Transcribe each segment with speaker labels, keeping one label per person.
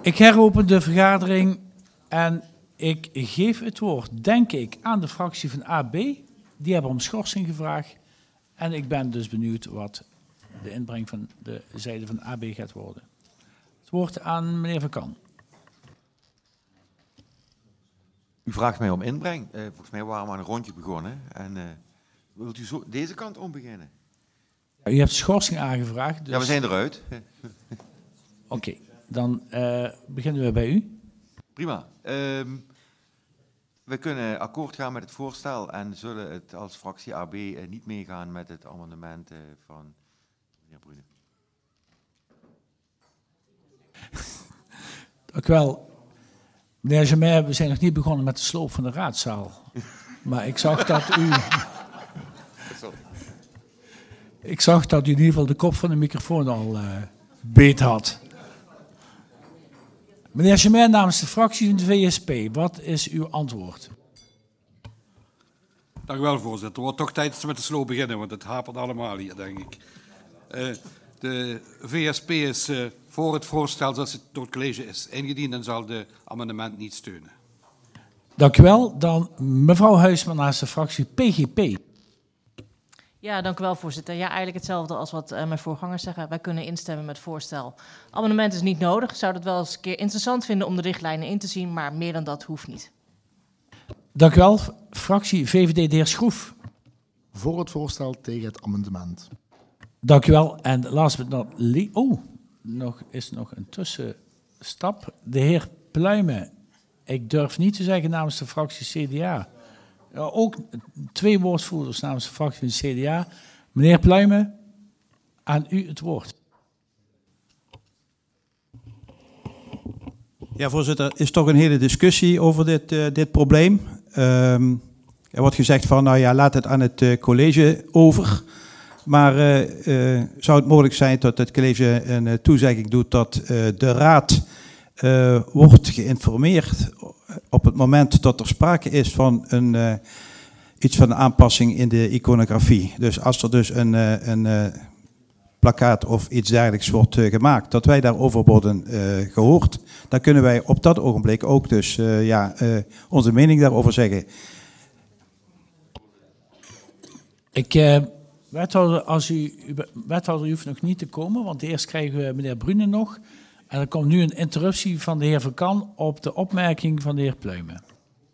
Speaker 1: Ik heropen de vergadering en ik geef het woord, denk ik, aan de fractie van AB. Die hebben om schorsing gevraagd. En ik ben dus benieuwd wat de inbreng van de zijde van AB gaat worden. Het woord aan meneer Van Kan.
Speaker 2: U vraagt mij om inbreng. Volgens mij waren we aan een rondje begonnen. En wilt u zo deze kant om beginnen?
Speaker 1: U hebt schorsing aangevraagd. Dus...
Speaker 2: Ja, we zijn eruit.
Speaker 1: Oké, dan beginnen we bij u.
Speaker 2: Prima. We kunnen akkoord gaan met het voorstel en zullen het als fractie AB niet meegaan met het amendement van meneer Brune.
Speaker 1: Dank u wel. Meneer Jamer, we zijn nog niet begonnen met de sloop van de raadzaal. Maar ik zag dat u... Ik zag dat u in ieder geval de kop van de microfoon al beet had. Meneer Jamer, namens de fractie van de VSP, wat is uw antwoord?
Speaker 3: Dank u wel, voorzitter. Het wordt toch tijd dat we met de sloop beginnen, want het hapert allemaal hier, denk ik. De VSP is voor het voorstel zoals het door het college is ingediend en zal de amendement niet steunen.
Speaker 1: Dank u wel. Dan mevrouw Huisman namens de fractie PGP.
Speaker 4: Ja, dank u wel, voorzitter. Ja, eigenlijk hetzelfde als wat mijn voorgangers zeggen. Wij kunnen instemmen met het voorstel. Amendement is niet nodig. Ik zou het wel eens een keer interessant vinden om de richtlijnen in te zien, maar meer dan dat hoeft niet.
Speaker 1: Dank u wel. Fractie VVD, de heer Schroef.
Speaker 5: Voor het voorstel, tegen het amendement.
Speaker 1: Dank u wel. En last but not least... is nog een tussenstap. De heer Pluimen. Ik durf niet te zeggen namens de fractie CDA. Ook 2 woordvoerders namens de fractie van CDA. Meneer Pluimen, aan u het woord.
Speaker 6: Ja, voorzitter, er is toch een hele discussie over dit probleem. Er wordt gezegd van, nou ja, laat het aan het college over. Maar zou het mogelijk zijn dat het college een toezegging doet dat de raad wordt geïnformeerd op het moment dat er sprake is van iets van een aanpassing in de iconografie. Dus als er dus een plakkaat of iets dergelijks wordt gemaakt, dat wij daarover worden gehoord, dan kunnen wij op dat ogenblik ook dus onze mening daarover zeggen.
Speaker 1: Wethouder, u hoeft nog niet te komen, want eerst krijgen we meneer Brune nog. En er komt nu een interruptie van de heer Van Kan op de opmerking van de heer Pluimen.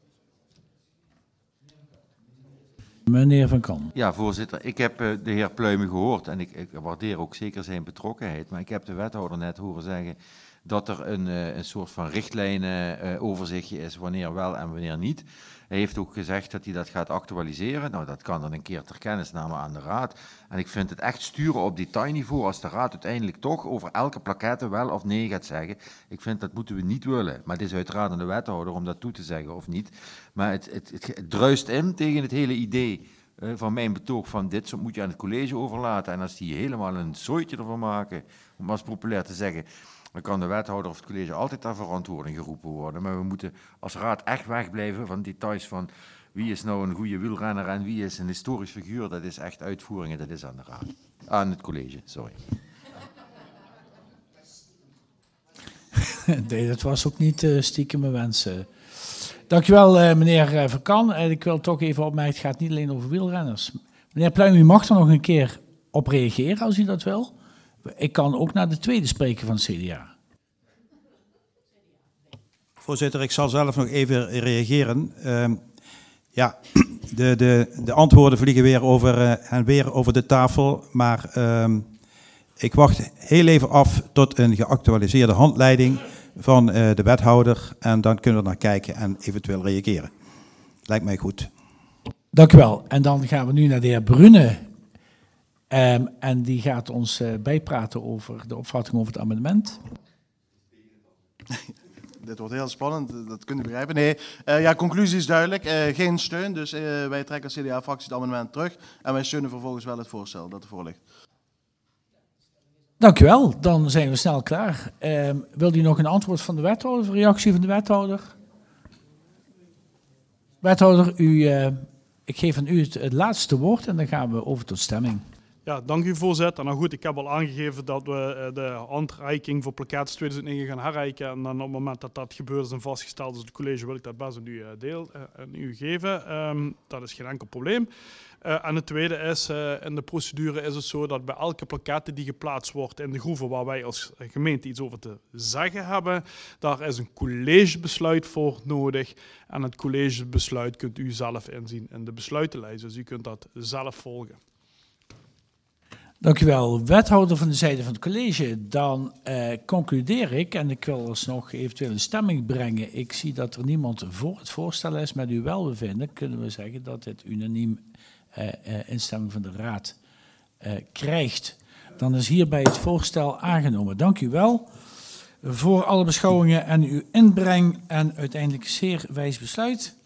Speaker 1: Meneer Van Kan.
Speaker 2: Ja, voorzitter. Ik heb de heer Pluimen gehoord en ik waardeer ook zeker zijn betrokkenheid. Maar ik heb de wethouder net horen zeggen dat er een soort van richtlijnenoverzichtje is wanneer wel en wanneer niet. Hij heeft ook gezegd dat hij dat gaat actualiseren. Nou, dat kan dan een keer ter kennisname aan de raad. En ik vind het echt sturen op detailniveau als de raad uiteindelijk toch over elke plaquette wel of nee gaat zeggen. Ik vind dat moeten we niet willen. Maar het is uiteraard aan de wethouder om dat toe te zeggen of niet. Maar het druist in tegen het hele idee van mijn betoog van dit moet je aan het college overlaten. En als die helemaal een zooitje ervan maken, om als populair te zeggen, dan kan de wethouder of het college altijd ter verantwoording geroepen worden. Maar we moeten als raad echt wegblijven van details van wie is nou een goede wielrenner en wie is een historisch figuur. Dat is echt uitvoeringen, dat is aan de raad. Aan het college, sorry.
Speaker 1: Nee, dat was ook niet stiekem mijn wens. Dankjewel, meneer Van Kan. Ik wil toch even opmerken, het gaat niet alleen over wielrenners. Meneer Pluim, u mag er nog een keer op reageren als u dat wil. Ik kan ook naar de tweede spreker van het CDA.
Speaker 6: Voorzitter, ik zal zelf nog even reageren. De antwoorden vliegen weer over en weer over de tafel. Maar ik wacht heel even af tot een geactualiseerde handleiding van de wethouder. En dan kunnen we naar kijken en eventueel reageren. Lijkt mij goed.
Speaker 1: Dank u wel. En dan gaan we nu naar de heer Brune. En die gaat ons bijpraten over de opvatting over het amendement.
Speaker 5: Dit wordt heel spannend, dat kunt u begrijpen. Nee, conclusie is duidelijk. Geen steun, dus wij trekken als CDA-fractie het amendement terug. En wij steunen vervolgens wel het voorstel dat ervoor ligt.
Speaker 1: Dank u wel, dan zijn we snel klaar. Wilt u nog een antwoord van de wethouder, of een reactie van de wethouder? Wethouder, ik geef aan u het laatste woord en dan gaan we over tot stemming.
Speaker 7: Ja, dank u voorzitter. Nou goed, ik heb al aangegeven dat we de handreiking voor plakkaat 2009 gaan herreiken. En dan op het moment dat dat gebeurt is en vastgesteld is het college, wil ik dat best aan u geven. Dat is geen enkel probleem. En het tweede is, in de procedure is het zo dat bij elke plakette die geplaatst wordt in de groeven waar wij als gemeente iets over te zeggen hebben, daar is een collegebesluit voor nodig. En het collegebesluit kunt u zelf inzien in de besluitenlijst. Dus u kunt dat zelf volgen.
Speaker 1: Dank u wel, wethouder van de zijde van het college. Dan concludeer ik, en ik wil alsnog eventueel een stemming brengen. Ik zie dat er niemand voor het voorstel is. Met uw welbevinden kunnen we zeggen dat dit unaniem instemming van de raad krijgt. Dan is hierbij het voorstel aangenomen. Dank u wel voor alle beschouwingen en uw inbreng en uiteindelijk zeer wijs besluit.